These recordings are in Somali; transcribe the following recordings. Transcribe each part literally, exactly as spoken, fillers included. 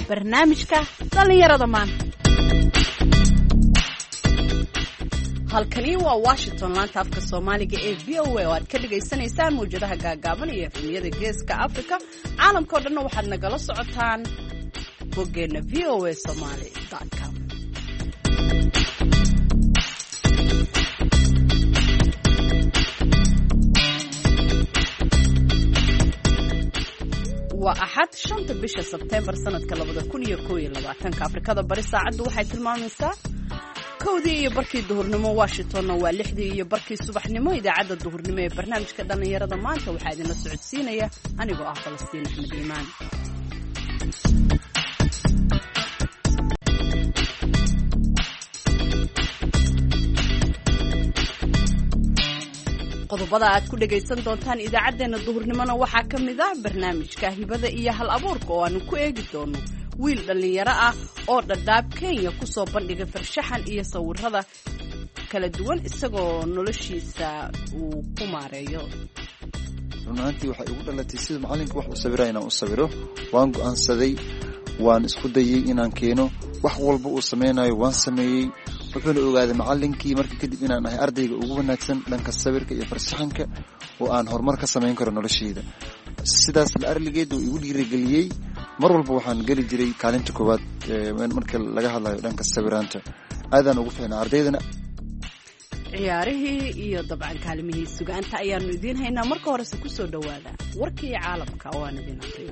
barnaamijka dhalinyarada maanta. halkani waa Washington, laanta afka Soomaaliga ee V O A oo aad ka dhageysanaysaan muujadaha gaagaaban iyo efemiyada Geeska Afrika. Caalamka oo dhan waxaad nagala socotaan boggeena v o a somali dot com. waa axad shanta bisha Sebtembar sanadka labada kun iyo kow iyo labaatanka. Afrikada bari saacadu waxay tilmaamaysaa kowdii iyo barkii duhurnimo, Washingtonna waa lixdii iyo barkii subaxnimo. Idaacadda duhurnimo ee barnaamijka dhalinyarada maanta waxaa idinla socodsiinaya anigoo ah Falastiin Axmed Iimaan. qodobada aad ku dhagaysan doontaan idaacadeena duhurnimona waxaa ka mid ah barnaamijka hibada iyo hal abuurka oo aanu ku eegi doono wiil dhalinyaro ah oo Dhadhaab Kenya ku soo bandhigay farshaxan iyo sawirada kala duwan isagoo noloshiisa uu ku maareeyo. runtii waxay ugu dhalatay sida macalinka wax u sawirayna inaan u sawiro. waan go'aansaday, waan isku dayay inaan keeno wax walba uu sameynayo waan sameeyay. wuxuuna ogaaday macalinkii markii kadib inaan ahay ardayga ugu wanaagsan dhanka sawirka iyo farshaxanka oo aan horumar ka sameyn karo noloshayda. sidaas la arligeed uu igu dhiirigeliyay. mar walba waxaan geli jiray kaalinta koowaad marka laga hadlayo dhanka sawiraanta. aadaan ugu fiicnaa ardaydana. ciyaarihii iyo dabcan kaalimihii sugaanta ayaanu idiin haynaa. marka horese ku soo dhawaada warkii caalamka oo aan idiin aqriyo.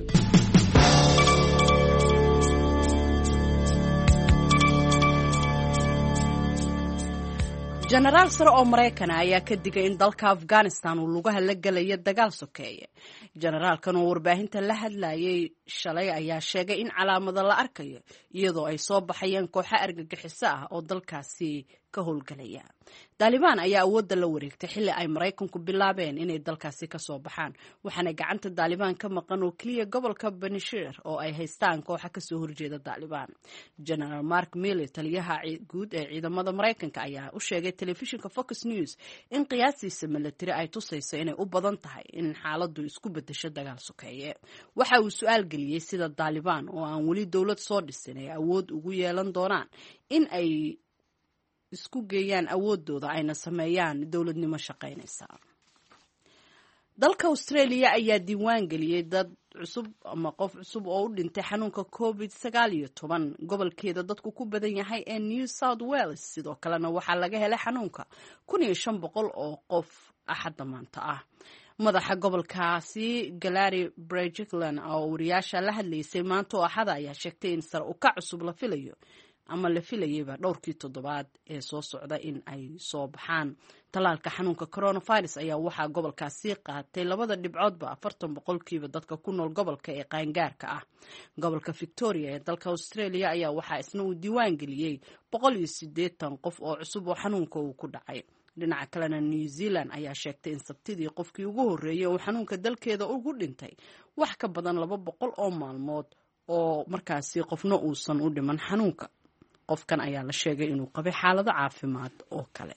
jenaraal sare oo Mareykan ayaa ka digay in dalka Afghanistan uu lugaha la galayo dagaal sokeeye. Generaalkan oo warbaahinta la hadlayay shalay ayaa sheegay in calaamado la arkayo iyadoo ay soo baxayeen kooxo argagixiso ah oo dalkaasi ka howlgalaya. Taliban ayaa awoodda la wareegtay xilli ay Mareykanku bilaabeen inay dalkaasi ka soo baxaan, waxaana gacanta Taliban ka maqan oo kaliya gobolka Panjshir oo ay haystaan kooxo ka soo horjeeda Taliban. General Mark Milley, taliyaha guud ee ciidamada Mareykanka, ayaa u sheegay telefishinka Fox News in qiyaasiisa military ay tusayso inay u badan tahay in xaaladdu isku bedesho dagaal sokeeye. waxa uu su'aal geliyay sida Taliban oo aan weli dawlad soo dhisin ay awood ugu yeelan doonaan in ay isku geeyaan awoodooda ayna sameeyaan dawladnimo shaqaynaysa. dalka Australia ayaa diiwaan geliyay dad cusub ama qof cusub oo u dhintay xanuunka covid sagaal iyo toban gobolkeeda dadku ku badan yahay ee New South Wales. sidoo kalena waxaa laga helay xanuunka kun iyo shan boqol oo qof axadda maanta ah. madaxa gobolkaasi Gary Berejiklian oo wariyaasha la hadlaysay maanta oo axada ayaa sheegtay in sar u ka cusub la filayo ama la filayayba dhowrkii toddobaad ee soo socda in ay soo baxaan. talaalka xanuunka coronavirus ayaa waxaa gobolkaasi qaatay labada dhibcoodba afartan boqolkiiba dadka ku nool gobolka ee qaangaarka ah. gobolka Victoria ee dalka Australia ayaa waxaa isna uu diiwaan geliyey boqol iyo siddeetan qof oo cusub oo xanuunka uu ku dhacay. dhinaca kalena New Zealand ayaa sheegtay in sabtidii qofkii ugu horreeyay uu xanuunka dalkeeda ugu dhintay wax ka badan laba boqol oo maalmood oo markaasi qofna uusan u dhiman xanuunka. qofkan ayaa la sheegay inuu qabay xaalado caafimaad oo kale.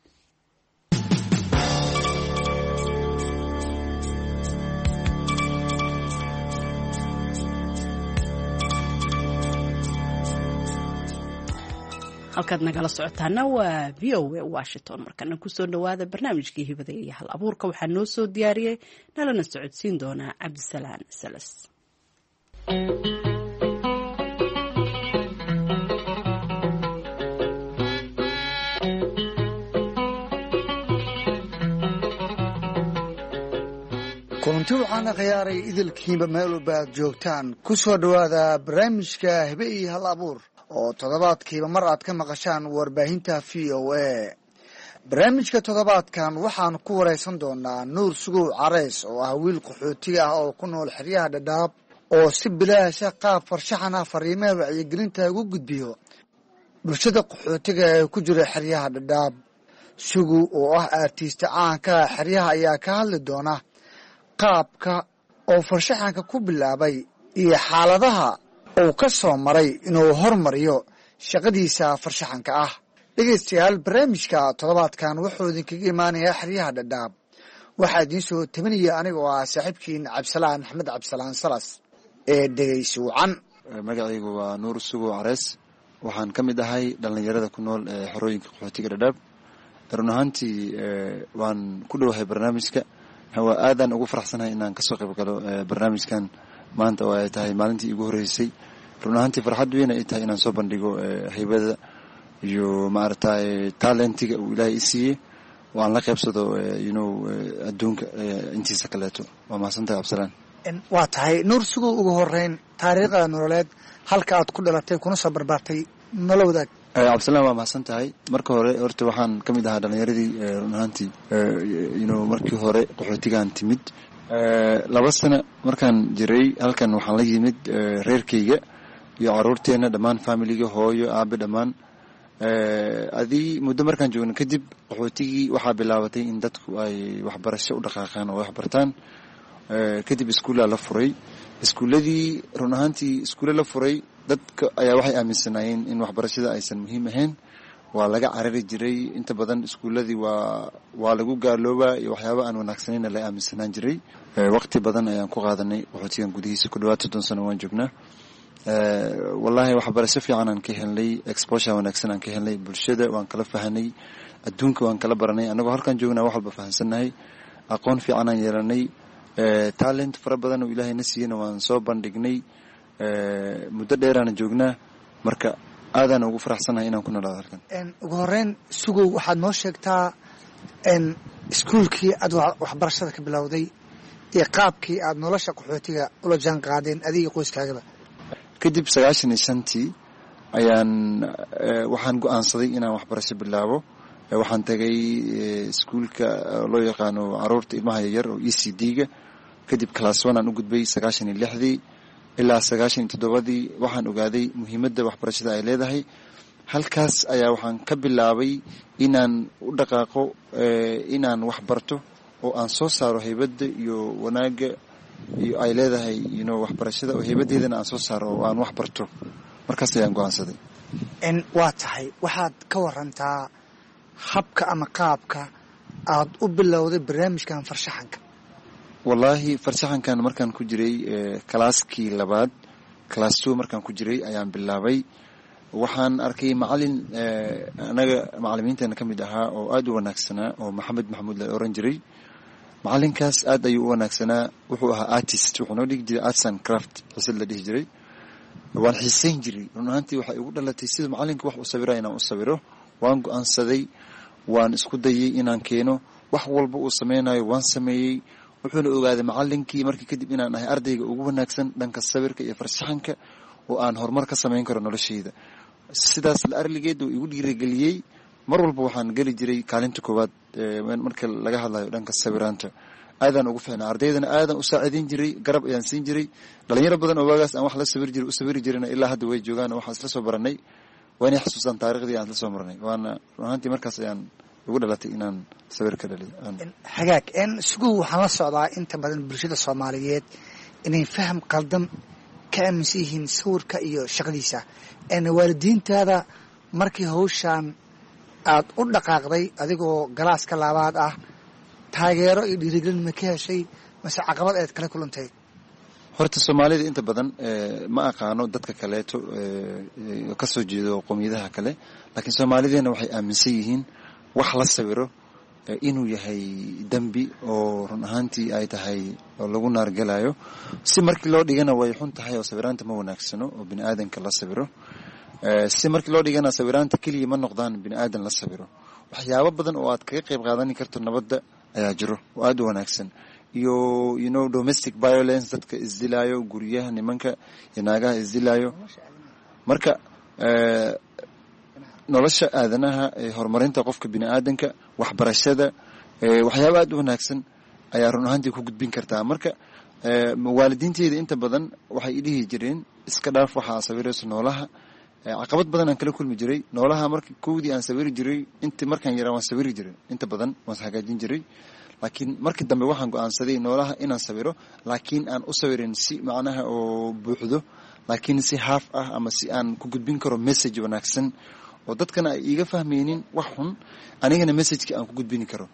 halkaad nagala socotaana waa V O A Washington. markana kusoo dhawaada barnaamijkii hibada iyo hal abuurka. waxaa noo soo diyaariyey nalana socodsiin doonaa Cabdisalaan Salas. kulanti waxaana khiyaaray idilkiinba meel walba aad joogtaan ku soo dhowaada barnaamijka hibe iyo hal abuur oo toddobaadkiiba mar aad ka maqashaan warbaahinta V O A. barnaamijka toddobaadkan waxaan ku waraysan doonaa Nuur Sugow Careys oo ah wiil qaxootiga ah oo ku nool xeryaha Dhadhaab oo si bilaasha qaab farshaxan ah fariimaha wacyigelinta ugu gudbiyo bulshada qaxootiga ee ku jira xeryaha Dhadhaab. Sugow oo ah artiste caan ka ah xeryaha ayaa ka hadli doona qaabka oo farshaxanka ku bilaabay iyo xaaladaha uu ka soo maray inuu hormariyo shaqadiisa farshaxanka ah. dhegeystayaal, barnaamijka toddobaadkan wuxuu idinkaga imaanayaa xeryaha Dhadhaab. waxaa idiin soo tabinaya aniga oo ah saaxiibkiin Cabdisalaan Axmed Cabdisalaan Salas ee dhegeysi wacan. magacaygu waa nuur sugo carees waxaan ka mid ahay dhallinyarada ku nool ee xorooyinka qaxootiga dhadhaab run ahaantii waan ku dhowahay barnaamijka waa aadaan ugu faraxsanahay inaan kasoo qayb galo barnaamijkan maanta oo ay tahay maalintii igu horreysay run ahaantii farxad weyn ay tahay inaan soo bandhigo haybada iyo maaragtay talentiga uu ilaahay i siiyey waan la qaybsado you know adduunka intiisa kaleeto waa mahadsantahay cabdisalaan waa tahay nuur sugo ugu horeyn taariikhda nololeed halka aad ku dhalatay kuna soo barbaartay nala wadaag cabdisalaan waa mahadsan tahay marka hore horta waxaan ka mid ahaa dhallinyaradii run ahaantii you know markii hore qaxootigaan timid laba sano markaan jiray halkan waxaan la yimid reerkayga iyo caruurteena dhammaan familiga hooyo aabe dhammaan adii muddo markaan joogno kadib qaxootigii waxaa bilaabatay in dadku ay waxbarasho u dhaqaaqaan oo waxbartaan kadib iskuullaa la furay iskuulladii run ahaantii iskuulle la furay dadka ayaa waxay aaminsanaayeen in waxbarashada aysan muhiim ahayn waa laga carari jiray inta badan iskuulladii waa waa lagu gaaloobaa iyo waxyaaba aan wanaagsanayna la aaminsanaan jiray waqti badan ayaan ku qaadanay qaxootigan gudihiisa ku dhawaad soddon sano waan joognaa wallaahi waxbarasho fiican aan ka helnay exposure wanaagsan aan ka helnay bulshada waan kala fahanay adduunka waan kala baranay annagoo halkaan joognaa wax walba fahansannahay aqoon fiican aan yeelanay talent fara badan oo ilaahay na siiyeyna waan soo bandhignay muddo dheeraana joognaa marka aadaan ugu faraxsanahay inaan ku noolaado halkan ugu horeyn sugow waxaad noo sheegtaa iskuulkii aad waxbarashada ka bilowday iyo qaabkii aad nolosha qaxootiga ula jaan qaadeen adiga qoyskaagaba kadib sagaashan iyo shantii ayaan waxaan go'aansaday inaan waxbarasho bilaabo waxaan tagay iskuulka loo yaqaano caruurta ilmaha yaryar oo e c d-ga kadib class one aan u gudbay sagaashan iyo lixdii ilaa sagaashan iyo toddobadii waxaan ogaaday muhiimadda waxbarashada ay leedahay halkaas ayaa waxaan ka bilaabay inaan u dhaqaaqo inaan wax barto oo aan soo saaro haybadda iyo wanaagga iyo ay leedahay you know waxbarashada oo haybadeedana aan soo saaro oo aan wax barto markaas ayaan go'aansaday waa tahay waxaad ka warantaa habka ama qaabka aad u bilowday barnaamijkan farshaxanka wallaahi farshaxankan markaan ku jiray kalaaskii labaad class two markaan ku jiray ayaan bilaabay waxaan arkay macalin anaga macalimiinteena ka mid ahaa oo aad u wanaagsanaa oo maxamed maxamuud la oran jiray macalinkaas aad ayuu u wanaagsanaa wuxuu ahaa artist wuxuu noo dhigi jiray arts and craft xisad la dhihi jiray waan xiisayn jiray run ahaantii waxay igu dhalatay sida macalinka wax u sawira inaan u sawiro waan go'aansaday waan isku dayay inaan keeno wax walba uu sameynayo waan sameeyey wuxuuna ogaaday macalinkii markii kadib inaan ahay ardayga ugu wanaagsan dhanka sawirka iyo farshaxanka oo aan horumar ka samayn karo noloshayda sidaas la arligeed uu igu dhiirigeliyey mar walba waxaan geli jiray kaalinta koowaad marka laga hadlayo dhanka sawiraanta aadaan ugu fiicnaa ardaydana aadaan u saacidayn jiray garab ayaan siin jiray dhalinyaro badan oo waagaas aan wax la sawir jiray u sawiri jirayna ilaa hadda way joogaan waxaan isla soo baranay waana xasuustaan taariikhdii aan isla soo marnay waana runtii markaas ayaan ugu dhalatay inaan sawir ka dhaliyo hagaag en sugow waxaan la socdaa inta badan bulshada Soomaaliyeed inay faham qaldan ka aaminsan yihiin sawirka iyo shaqadiisa en waalidiintaada markii hawshan aad u dhaqaaqday adigoo galaaska labaad ah taageero iyo dhiirigelin ma ka heshay mase caqabad aad kala kulantay horta Soomaalida inta badan ma aqaano dadka kaleeto ka soo jeedo qowmiyadaha kale laakiin Soomaalideena waxay aaminsan yihiin wax la sawiro inuu yahay dambi oo run ahaantii ay tahay oo lagu naargalayo si markii loo dhigana way xun tahay oo sawiraanta ma wanaagsano oo bini aadanka la sawiro si markii loo dhigana sawiraanta kaliya ma noqdaan bini aadan la sawiro waxyaabo badan oo aad kaga qayb qaadan karto nabadda ayaa jiro oo aad u wanaagsan iyo you know domestic violence dadka isdilaayo guryaha nimanka iyo naagaha isdilaayo marka nolosha aadanaha horumarinta qofka bini aadanka waxbarashada waxyaabo aad u wanaagsan ayaa run ahaantii ku gudbin kartaa marka waalidiinteeda inta badan waxay idhihi jireen iska dhaaf waxa sawirayso noolaha caqabad badan aan kala kulmi jiray noolaha markii koodii aan sawiri jiray inta markaan yaraa waan sawiri jiray inta badan waan hagaajin jiray laakiin markii dambe waxaan go'aansaday noolaha inaan sawiro laakiin aan u sawirin si macnaha oo buuxdo laakiin si half ah ama si aan ku gudbin karo message wanaagsan oo dadkana ay iiga fahmaynin wax xun anigana message-ka aan ku gudbin karo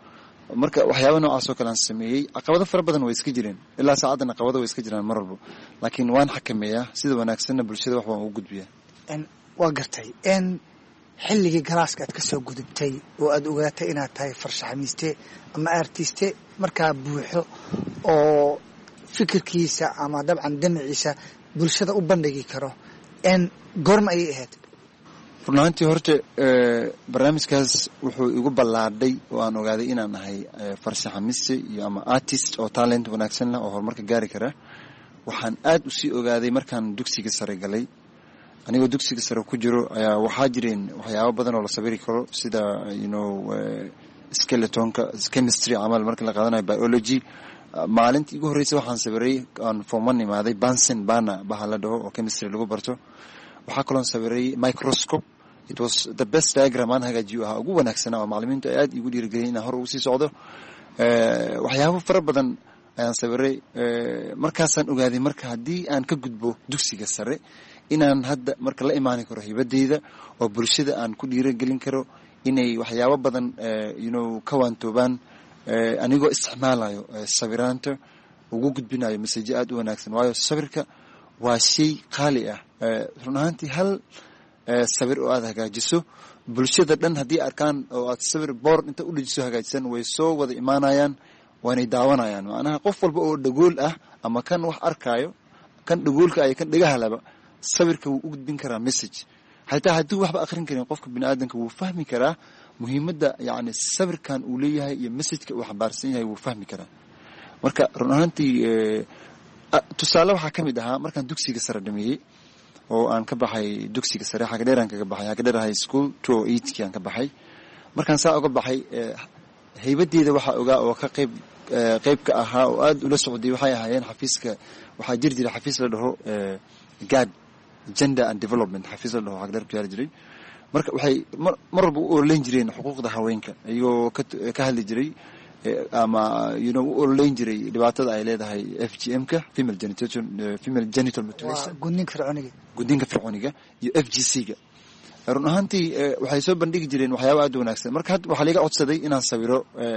marka waxyaaba noocaas oo kale aan sameeyey. caqabado fara badan way iska jireen ilaa saacadan caqabado way iska jiraan mar walba, laakiin waan xakameeyaa sida wanaagsanna bulshada wax waan ugu gudbiyaa. waa gartay n xilligii galaaska aad ka soo gudubtay oo aad ogaatay inaad tahay farshaxamiiste ama artiste markaa buuxo oo fikirkiisa ama dabcan damaciisa bulshada u bandhigi karo n goorma ayay ahayd? run ahaantii horta barnaamijkaas wuxuu igu ballaadhay oo aan ogaaday inaan ahay farshaxamiste iyo ama artist oo talent wanaagsan leh oo horumarka gaari kara. waxaan aad u sii ogaaday markaan dugsiga sare galay. anigoo dugsiga sare ku jiro ayaa waxaa jireen waxyaabo badan oo la sabiri karo sida you know skeletonka chemistry camal marka la qaadanayo biology. maalintii ugu horreysay waxaan sabiray aan form one imaaday Bunsen bana baha la dhaho oo chemistry lagu barto. waxaa kaloo sabiray microscope. it was the best diagram aan hagaajiyo ahaa ugu wanaagsanaa oo macallimiintu ay aad igu dhiirigeliyeen inaan hor ugu sii socdo. waxyaabo fara badan ayaan sabiray. markaasaan ogaaday marka haddii aan ka gudbo dugsiga sare inaan hadda marka la imaani karo hibadeyda oo bulshada aan ku dhiirigelin karo inay waxyaabo badan you know ka waantoobaan anigoo isticmaalayo sawiraanta ugu gudbinayo message aad u wanaagsan. waayo sawirka waa shay qaali ah. run ahaantii hal sawir oo aad hagaajiso bulshada dhan haddii arkaan oo aad sawir board inta u dhajiso hagaajisan way soo wada imaanayaan waanay daawanayaan. macnaha qof walba oo dhagool ah ama kan wax arkaayo kan dhagoolka ay kan dhagahalaba sawirka wuu u gudbin karaa message. hataa hadduu waxba akhrin karin qofka bini'aadanka wuu fahmi karaa muhiimadda yacni sawirkan uu leeyahay iyo messageka uu xambaarsan yahay wuu fahmi karaa. marka run ahaantii tusaale waxaa ka mid ahaa markaan dugsiga sare dhameeyey oo aan ka baxay dugsiga sare xagadheeraan kaga baxay xagadheer high school two oh eight kii aan ka baxay. markaan saa uga baxay haybadeeda waxaa ogaa oo ka qayb qayb ka ahaa oo aad ula socday waxay ahaayeen xafiiska waxaa jiri jiray xafiis la dhaho gad gender and development xafiis la dhaho xagadheer ku yaali jiray. marka waxay mar walba u ololeyn jireen xuquuqda haweenka iyagoo ka hadli jiray ama you know u ololeyn jiray dhibaatada ay leedahay F G M ka female genital female genital mutilation gudniinka fircooniga gudniinka fircooniga iyo F G C ga. run ahaantii waxay soo bandhigi jireen waxyaabo aad u wanaagsan. marka hadda waxaa laga codsaday inaan sawiro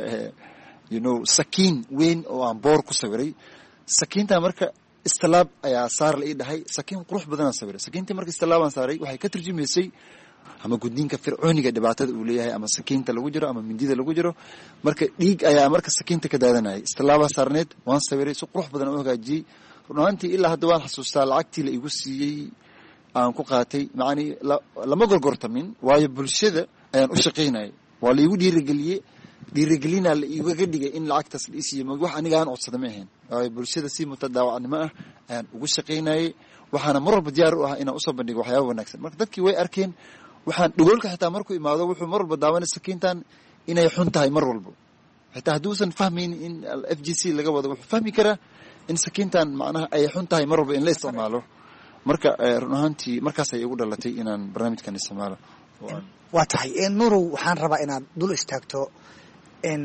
you know sakiin weyn oo aan boor ku sawiray. sakiinta marka istilaab ayaa saar la ii dhahay sakiin qurux badan aan sawiray. sakiintii marka istilaabaan saaray waxay ka turjumaysay ama gudniinka fircooniga dhibaatada uu leeyahay ama sakiinta lagu jiro ama mindida lagu jiro. marka dhiig ayaa marka sakiinta ka daadanayay. istilaaba saarneed waan sawiray si qurux badan oo hagaajiyey. run ahaantii ilaa hadda waan xasuustaa lacagtii la igu siiyey aan ku qaatay macni lama gorgortamin waayo bulshada ayaan u shaqaynayay. waa la igu dhiirigeliyey dhiirigelinaa la igaga dhigay in lacagtaas la isiiyo wax aniga aan codsada ma ahayn. waayo bulshada si mutadaawacnimo ah ayaan ugu shaqaynayay. waxaana mar walba diyaar u ahaa inaan usoo bandhigo waxyaaba wanaagsan. marka dadkii way arkeen waxaan dhagoolka xitaa markuu imaado wuxuu mar walba daawanay sakiintan inay xun tahay mar walba. xitaa hadduusan fahmayn in F G C laga wado wuxuu fahmi karaa in sakiintan macnaha ay xun tahay mar walba in la isticmaalo. marka run ahaantii markaas ay igu dhalatay inaan barnaamijkan isticmaalo. waa tahay nuurow waxaan rabaa inaad dul istaagto in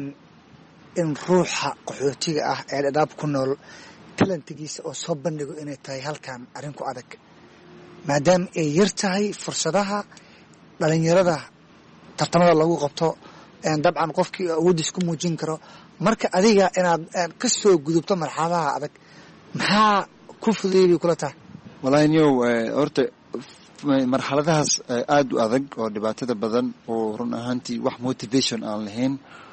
in ruuxa qaxootiga ah ee dhadhaab ku nool talantigiisa oo soo bandhigo inay tahay halkan arrin ku adag maadaama ay yar tahay fursadaha dhalinyarada tartamada lagu qabto dabcan qofkii awoodiis ku muujin karo. marka adiga inaad ka soo gudubto marxaladaha adag maxaa ku fududeeyay bay kula tahay? wallaahi niyow horta marxaladahaas aad u adag oo dhibaatada badan oo run ahaantii wax motivation aan lahayn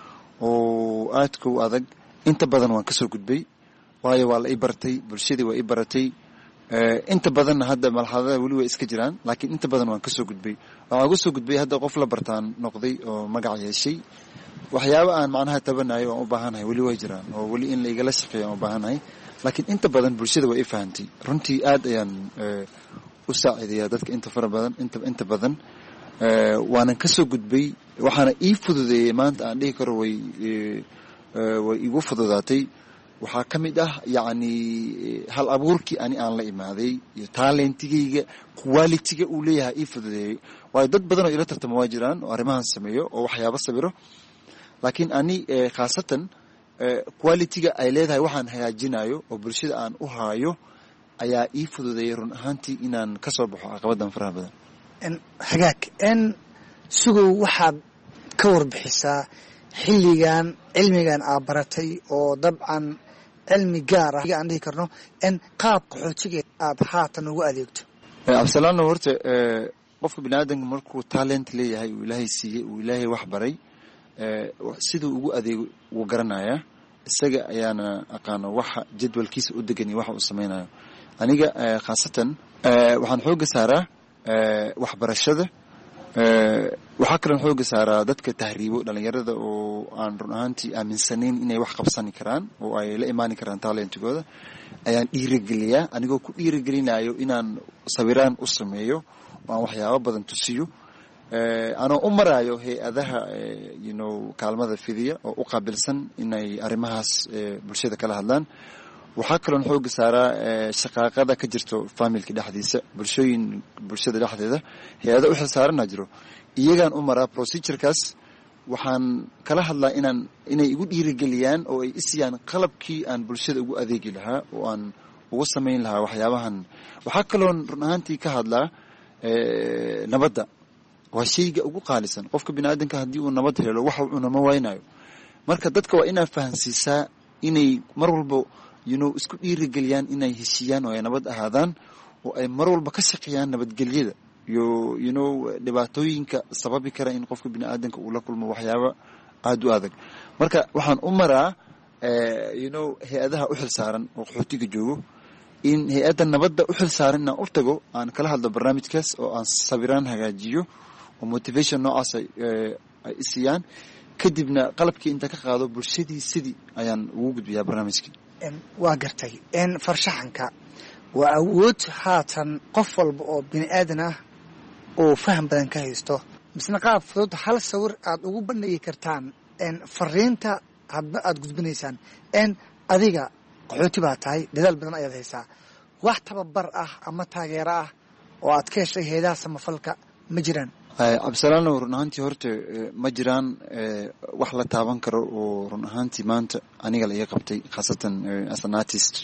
oo aadka u adag inta badan waan ka soo gudbay. waayo waa la ii bartay bulshadii waa ii baratay. inta badanna hadda marxaladaha weli way iska jiraan laakiin inta badan waan ka soo gudbay. waxaan uga soo gudbay hadda qof la bartaan noqday oo magac yeeshay. waxyaabo aan macnaha tabanayo waan u baahanahay weli way jiraan oo weli in la igala shaqeeyo aan u baahanahay. laakiin inta badan bulshada waa ii fahantay. runtii aad ayaan u saaciidayaa dadka inta fara badan inta inta badan waanan ka soo gudbay. waxaana ii fududeeyey maanta aan dhihi karo way way igu fududaatay. waxaa ka mid ah yacni hal abuurkii ani aan la imaaday iyo talentigayga quality-ga uu leeyahay ii fududeeyey. waayo dad badan oo ila tartamo waa jiraan oo arrimahan sameeyo oo waxyaabo sawiro. laakiin ani khaasatan quality-ga ay leedahay waxaan hagaajinayo oo bulshada aan u haayo ayaa ii fududeeyey run ahaantii inaan ka soo baxo caqabadan faraha badan. hagaag n sugow waxaad ka warbixisaa xilligan cilmigan aad baratay oo dabcan cilmi gaar ah aan dhihi karno in qaab qaxootiga aad haatan ugu adeegto absalaano horta qofka bini'aadanka markuu talent leeyahay uu ilaahay siiyey uu ilaahay wax baray siduu ugu adeego wuu garanayaa isaga ayaana aqaano waxa jadwalkiisa u degan iyo waxa uu samaynayo aniga khaasatan waxaan xooga saaraa waxbarashada waxaa kaloon xooga saaraa dadka tahriibo dhalinyarada oo aan run ahaantii aaminsanayn inay wax qabsani karaan oo ay la imaani karaan talentigooda ayaan dhiirigeliyaa anigoo ku dhiirigelinayo inaan sawiraan u sameeyo oo aan waxyaabo badan tusiyo anoo u maraayo hay-adaha you know kaalmada fidiya oo u qaabilsan inay arrimahaas bulshada kala hadlaan waxaa kaloon xooga saaraa shaqaaqada ka jirto familka dhexdiisa bulshooyin bulshada dhexdeeda hay-ada u xilsaarana jiro iyagaan u maraa procedurekaas waxaan kala hadlaa inaan inay igu dhiirigeliyaan oo ay isiyaan qalabkii aan bulshada ugu adeegi lahaa oo aan ugu samayn lahaa waxyaabahan waxaa kaloon run ahaantii ka hadlaa nabadda waa shayga ugu qaalisan qofka bini'aadanka haddii uu nabad helo waxa uu cunama waynayo marka dadka waa inaa fahansiisaa inay mar walba you know isku dhiirigeliyaan inay heshiyaan oo ay nabad ahaadaan oo ay mar walba ka shaqeeyaan nabadgelyada iyo you know dhibaatooyinka sababi kara in qofka bini'aadanka uu la kulmo waxyaabo aad u adag marka waxaan u maraa you know hay-adaha u xilsaaran oo qaxootiga joogo in hay-adda nabadda u xilsaaran inaan u tago aan kala hadlo barnaamijkaas oo aan sawiraan hagaajiyo oo motivation noocaas ay isiyaan kadibna qalabkii inta ka qaado bulshadii sidii ayaan ugu gudbiyaa barnaamijkii waa gartay in farshaxanka waa awood haatan qof walba oo bini aadan ah oo faham badan ka haysto misna qaab fudud hal sawir aad ugu bandhigi kartaan fariinta hadba aad gudbinaysaan n adiga qaxooti baa tahay dadaal badan ayaad haysaa wax tababar ah ama taageero ah oo aad ka heshay heedaha samafalka ma jiraan cabdisalaano run ahaantii horta ma jiraan wax la taaban karo oo run ahaantii maanta aniga la iga qabtay khaasatan as an artist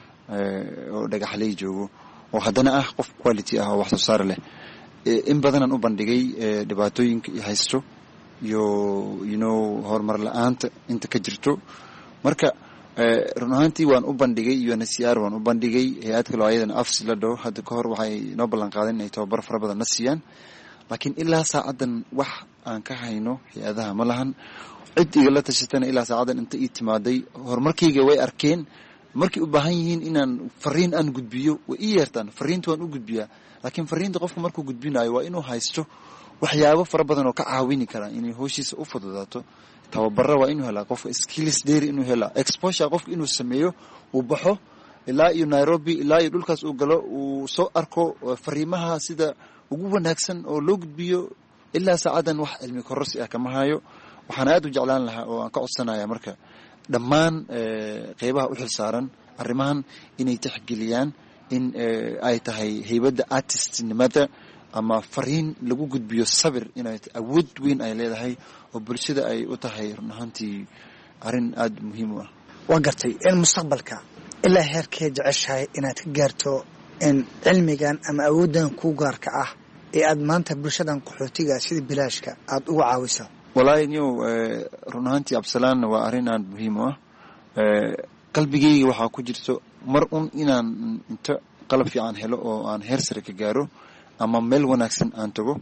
oo dhagaxley joogo oo haddana ah qof quality ah oo wax soo saar leh in badanaan u bandhigay dhibaatooyinka i haysto iyo you know horumar la-aanta inta ka jirto marka run ahaantii waan u bandhigay u n h c r waan u bandhigay hay-ad kaloo ayadana afsi la dhaho hadda ka hor waxay noo ballan qaadeen inay tababar fara badan na siiyaan laakiin ilaa saacadan wax aan ka hayno hay-adaha ma lahan cid igala tashatana ilaa saacadan inta ii timaaday horumarkayga way arkeen markay u baahan yihiin inaan fariin aan gudbiyo way ii yeertaan fariinta waan u gudbiyaa laakiin fariinta qofka markuu gudbinayo waa inuu haysto waxyaabo fara badan oo ka caawini kara inay hooshiisa u fududaato tababara waa inuu helaa qofka skills dheeri inuu helaa exposure qofka inuu sameeyo uu baxo ilaa iyo Nairobi ilaa iyo dhulkaas uu galo uu soo arko fariimaha sida ugu wanaagsan oo loo gudbiyo ilaa saacadan wax cilmi kororsi ah kama hayo waxaan aad u jeclaan lahaa oo aan ka codsanayaa marka dhammaan qeybaha u xilsaaran arrimahan inay tixgeliyaan in ay tahay haybadda artistnimada ama fariin lagu gudbiyo sabir inay awood weyn ay leedahay oo bulshada ay u tahay run ahaantii arrin aad muhiim u ah waa gartay in mustaqbalka ilaa heerkee jeceshahay inaad ka gaarto in cilmigan ama awooddan ku gaarka ah ee aad maanta bulshadan qaxootiga sida bilaashka aad ugu caawiso wallaahi niyow run ahaantii absalaan waa arrin aad muhiim u ah qalbigayga waxaa ku jirto mar un inaan inta qalab fiican helo oo aan heer sare ka gaaro ama meel wanaagsan aan tago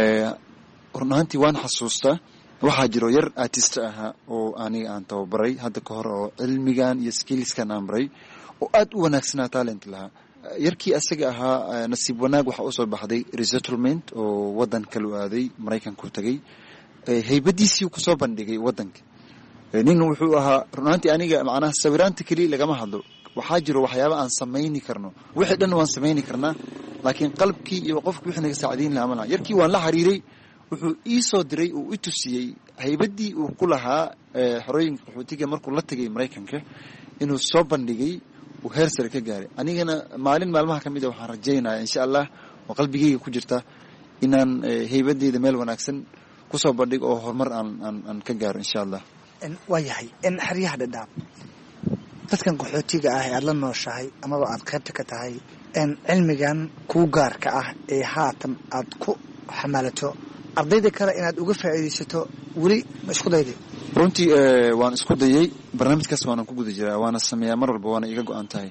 run ahaantii waan xasuustaa waxaa jiro yar artist ahaa oo aniga aan tababaray hadda ka hor oo cilmigan iyo skillskan aan baray oo aad u wanaagsanaa talent lahaa yarkii asaga ahaa nasiib wanaag waxaa usoo baxday resettlement oo waddan kala aaday maraykanku tagay haybadiisii kusoo bandhigay waddanka nin wuxuu ahaa run ahaantii aniga macnaha sawiraanta keliya lagama hadlo waxaa jiro waxyaaba aan samayni karno wixii dhan waan samayni karnaa laakiin qalbkii iyo qofkii wixii naga saacadiin lahaa malaha yarkii waan la xiriiray wuxuu ii soo diray uu i tusiyey haybadii uu ku lahaa xorooyinka qaxootiga markuu la tagay maraykanka inuu soo bandhigay uu heer sare ka gaaray anigana maalin maalmaha ka mid a waxaan rajaynayaa insha allah oo qalbigayga ku jirta inaan haybadeeda meel wanaagsan kusoo bandhigo oo horumar aan aan aan ka gaaro insha allah waa yahay in xeryaha dhadhaab dadkan qaxootiga ah ee aad la nooshahay amaba aad qaybta ka tahay in cilmigan kuu gaarka ah ee haatan aad ku xamaalato ardayda kale inaad uga faa'iidaysato weli ma isku dayday? runtii waan isku dayay barnaamijkaas waanan ku guda jiraa waana sameeyaa mar walba waana iga go-an tahay.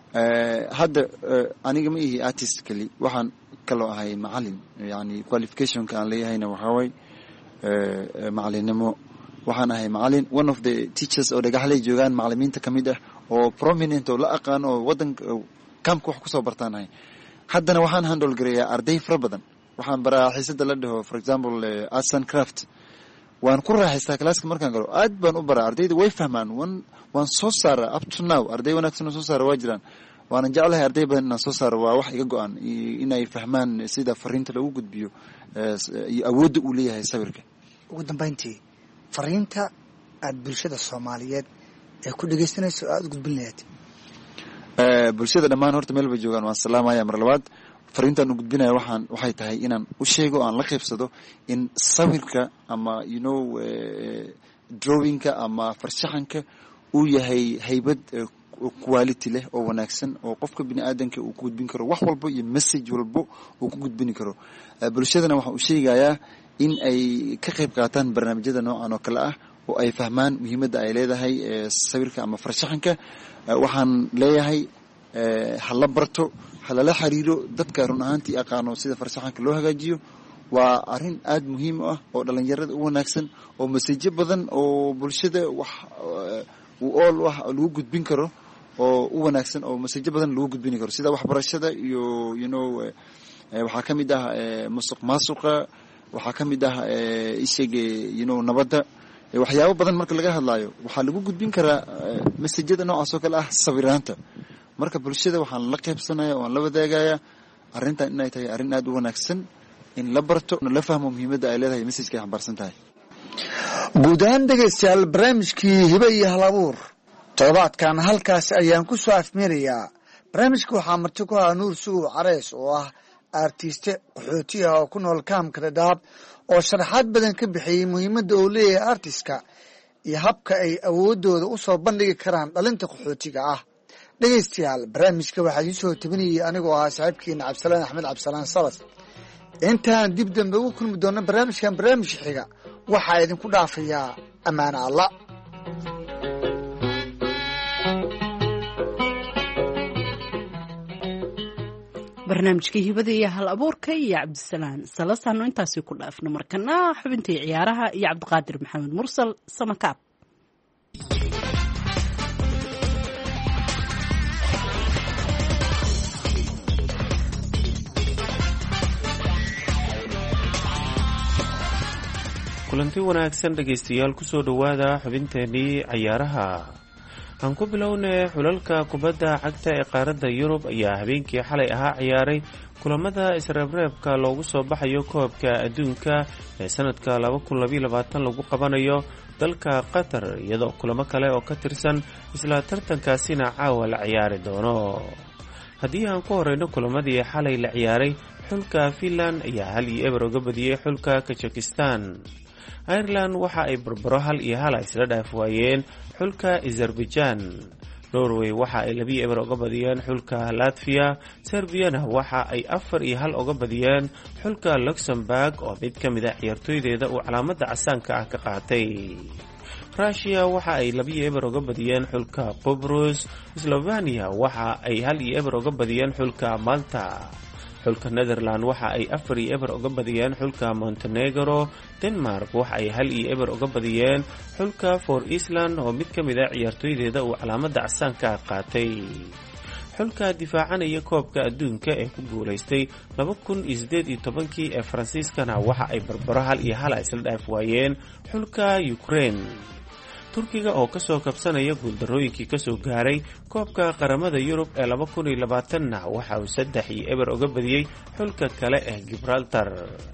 hadda aniga ma ihi artist keli waxaan kaloo ahay macalin yani qualificationka aan leeyahayna waxaa waay macalinimo waxaan ahay macalin one of the teachers oo dhagaxley joogaan macalimiinta ka mid ah oo prominent oo la aqaan oo wadanka kaamka wax kusoo bartaan ahay. haddana waxaan handle gareeyaa arday fara badan waxaan baraa xiisada la dhaho for example arts and craft waan ku raaxaystaa classka markaan galo aad baan u baraa ardayda way fahmaan waan waan soo saaraa up to now arday wanaagsan oo soo saara waa jiraan waanan jeclahay arday badan inaan soo saaro waa wax iga go-an inay fahmaan sida fariinta lagu gudbiyo iyo awoodda uu leeyahay sawirka. ugu dambayntii fariinta aad bulshada Soomaaliyeed ee ku dhageysanayso aad gudbin lahayd? bulshada dhammaan horta meel bay joogaan waan salaamaya mar labaad fariintan u gudbinaya waxaan waxay tahay inaan u sheego aan la qaybsado in sawirka ama you know drawingka ama farshaxanka uu yahay haybad quality leh oo wanaagsan oo qofka bini aadanka uu ku gudbin karo wax walba iyo message walba uu ku gudbin karo. bulshadana waxaan u sheegayaa in ay ka qayb qaataan barnaamijyada noocan oo kale ah oo ay fahmaan muhiimadda ay leedahay sawirka ama farshaxanka. waxaan leeyahay hala barto halala xiriiro dadka run ahaantii aqaano sida farshaxanka loo hagaajiyo waa arrin aad muhiim ah oo dhalinyarada u wanaagsan oo message badan oo bulshada wax uu all wax lagu gudbin karo oo u wanaagsan oo message badan lagu gudbin karo sida waxbarashada iyo you know waxaa ka mid ah musuq maasuqa waxaa ka mid ah isheege you know nabadda waxyaabo badan marka laga hadlaayo waxaa lagu gudbin karaa messajada noocaas oo kale ah sawiraanta. marka bulshada waxaan la qaybsanaya oo aan la wadaagaya arrintan inay tahay arrin aad u wanaagsan in la barto la fahmo muhiimadda ay leedahay messajka ay xambaarsan tahay. guud ahaan dhegaystayaal barnaamijkii hibe iyo halabuur toddobaadkan halkaas ayaan ku soo afmeerayaa. barnaamijka waxaa marti ku ahaa nuur sugow careys oo ah artiste qaxooti ah oo ku nool kaamka Dadaab oo sharaxaad badan ka bixiyay muhiimadda uu leeyahay artiska iyo habka ay awoodooda u soo bandhigi karaan dhalinta qaxootiga ah. dhegaystayaal barnaamijka waxaa ii soo tabinayay anigoo ah saaxiibkeena Cabdisalaan Axmed Cabdisalaan Salas. intaan dib dambe ugu kulmi doono barnaamijkan barnaamij xiga waxaa idinku dhaafayaa ammaano Allah. barnaamijkii hibada iyo hal abuurka iyo Cabdisalaan Salasaano intaasi ku dhaafno markana xubintii ciyaaraha iyo Cabdiqaadir Maxamed Mursal Samakaab. kulanti wanaagsan dhageystayaal ku soo dhawaada xubinteenii ciyaaraha. aan ku bilownay xulalka kubadda cagta ee qaaradda Yurub ayaa habeenkii xalay ahaa ciyaaray kulamada isreebreebka loogu soo baxayo koobka adduunka ee sanadka laba kun iyo labaatan lagu qabanayo dalka Qatar iyadoo kulamo kale oo ka tirsan isla tartankaasina caawa la ciyaari doono. haddii aan ku horeyno kulamadii xalay la ciyaaray xulka Finland ayaa hal iyo eber uga badiyay xulka Kazakhstan. Ireland waxa ay barbaro hal iyo hal isla dhaaf waayeen xulka Azerbaijan. Norway waxa ay laba iyo eber uga badiyeen xulka Latvia. Serbia waxa ay afar iyo hal uga badiyeen xulka Luxembourg oo mid ka mid ah ciyaartooydeeda uu calaamada casaanka ah ka qaatay. Russia waxa ay laba iyo eber uga badiyeen xulka Qobrus. Slovenia waxa ay hal iyo eber uga badiyeen xulka Malta. xulka Netherland waxa ay afar iyo eber uga badiyeen xulka Montenegro. Denmark waxa ay hal iyo eber uga badiyeen xulka For Island oo mid ka mid ah ciyaartooydeeda uu calaamada casaanka qaatay. xulka difaacanaya koobka adduunka ee ku guuleystay laba kun iyo siddeed iyo tobankii ee Faransiiskana waxa ay barbaro hal iyo hal isla dhaaf waayeen xulka Ukraine. Turkiga oo kasoo kabsanaya guuldarooyinkii kasoo gaaray koobka qaramada Yurub ee laba kun iyo labaatan waxa uu saddex iyo eber uga badiyay xulka kale ee Gibraltar.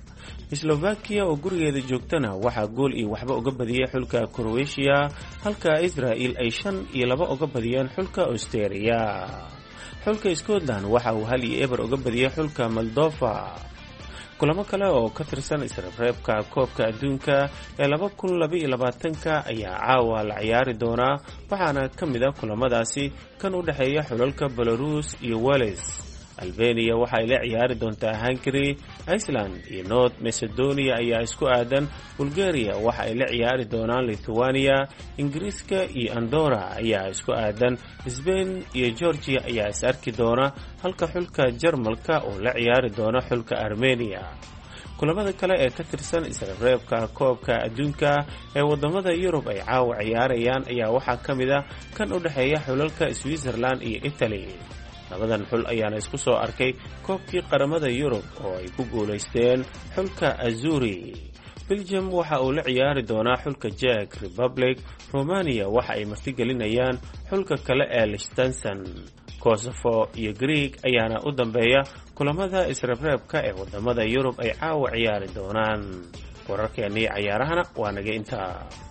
Slovakia oo gurigeeda joogtana waxa gool iyo waxba uga badiyay xulka Croatia halka Israel ay shan iyo laba uga badiyeen xulka Austria. xulka Scotland waxa uu hal iyo eber uga badiyay xulka Moldova. kulamo kale oo ka tirsan isreebreebka koobka adduunka ee laba kun iyo labaatan ayaa caawa la ciyaari doona waxaana ka mid ah kulamadaasi kan u dhaxeeya xulalka Belarus iyo Wales. albania waxa ay la ciyaari doontaa hungary, iceland iyo north macedonia ayaa isku aadan, bulgaria waxa ay la ciyaari doonaan lithuania, ingiriiska iyo andorra ayaa isku aadan, Spain iyo Georgia ayaa is arki doona, halka xulka Jarmalka oo la ciyaari doona xulka Armenia. kulamada kale ee ka tirsan isreebreebka koobka adduunka ee wadamada Yurub ay caawa ciyaarayaan ayaa waxaa ka mid ah kan u dhaxeeya xulalka Switzerland iyo Italy. labadan xul ayaana isku soo arkay koobkii qaramada Yurub oo ay ku guuleysteen xulka Azuri. Belgium waxa uu la ciyaari doonaa xulka Czech Republic, Romania waxa ay martigelinayaan xulka kale ee Liechtenstein. Kosovo iyo Greek ayaana u dambeeya kulamada isreebreebka ee wadamada Yurub ay caawa ciyaari doonaan. wararkeennii ciyaarahana waa naga intaa.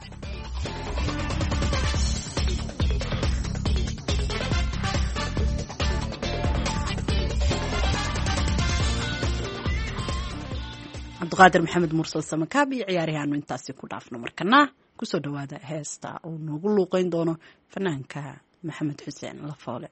cabdiqaadir maxamed mursal samakaab iyo ciyaarihaanu intaasi ku dhaafno. markana kusoo dhawaada heesta uu noogu luuqeyn doono fanaanka maxamed xuseen lafoole.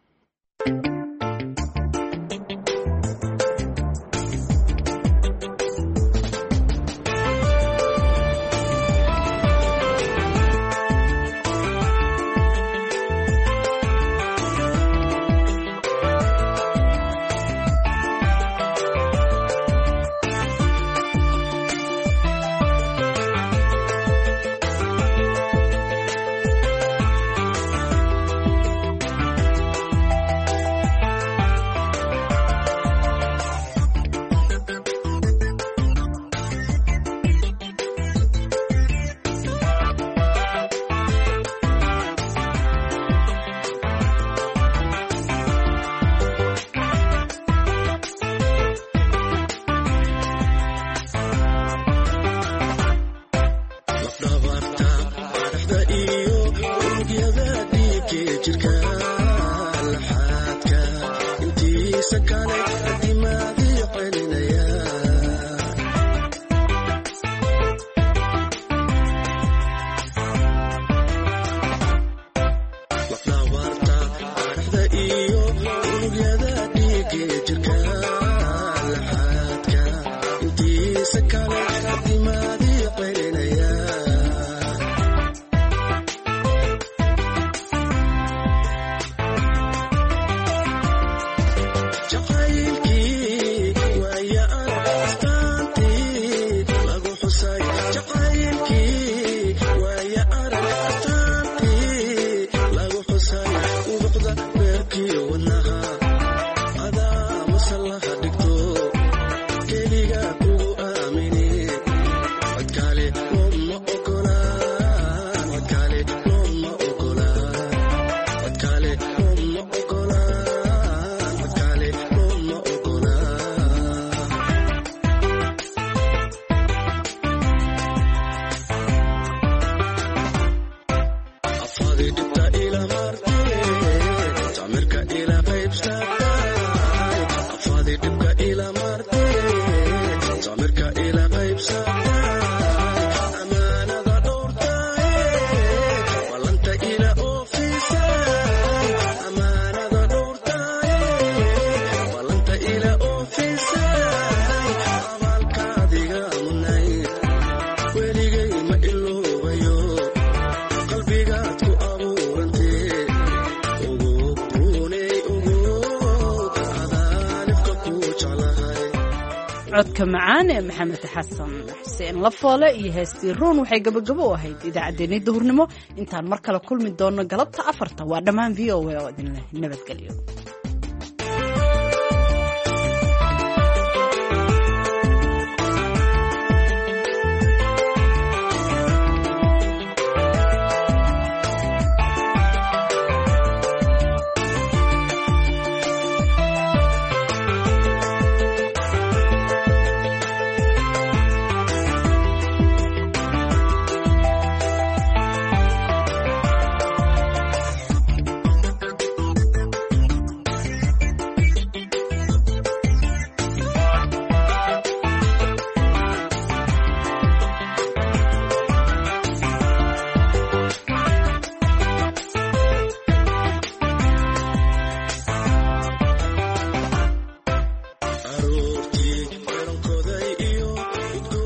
codka macaan ee maxamed xasan xuseen lafoole iyo heestii ruun waxay gabagabo u ahayd idaacaddeenii duhurnimo. intaan mar kale kulmi doonno galabta afarta waa dhammaan v o a oo idin leh nabadgelyo.